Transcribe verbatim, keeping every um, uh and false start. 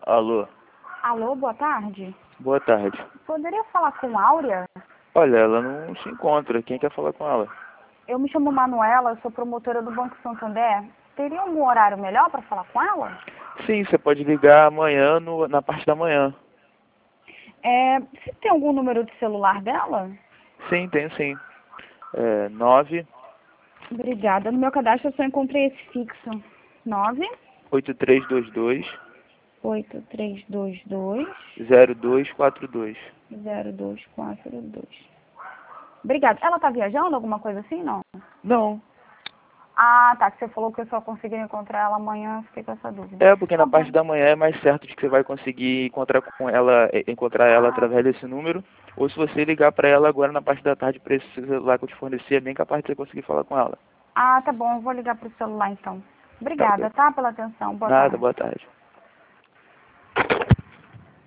Alô, Alô, boa tarde. boa tarde. Poderia falar com Áurea? Olha, ela não se encontra. Quem quer falar com ela? Eu me chamo Manuela, eu sou promotora do Banco Santander. Teria um horário melhor para falar com ela? Sim, você pode ligar amanhã no, na parte da manhã. É, você tem algum número de celular dela? Sim, tem sim. É nove Obrigada. No meu cadastro eu só encontrei esse fixo. nove oito três dois dois oito três dois dois zero dois quatro dois. zero dois quatro dois. Obrigada. Ela tá viajando, alguma coisa assim, não? Não. Ah, tá. Que você falou que eu só consigo encontrar ela amanhã, fiquei com essa dúvida. É, porque Tá na bom. parte da manhã é mais certo de que você vai conseguir encontrar com ela, eh, encontrar ela Ah, através desse número. Ou se você ligar para ela agora na parte da tarde para esse celular que eu te forneci, é bem capaz de você conseguir falar com ela. ah, tá bom. Eu vou ligar pro celular então. Tá ok. Obrigada, tá? Pela atenção. Boa Nada, tarde. boa tarde.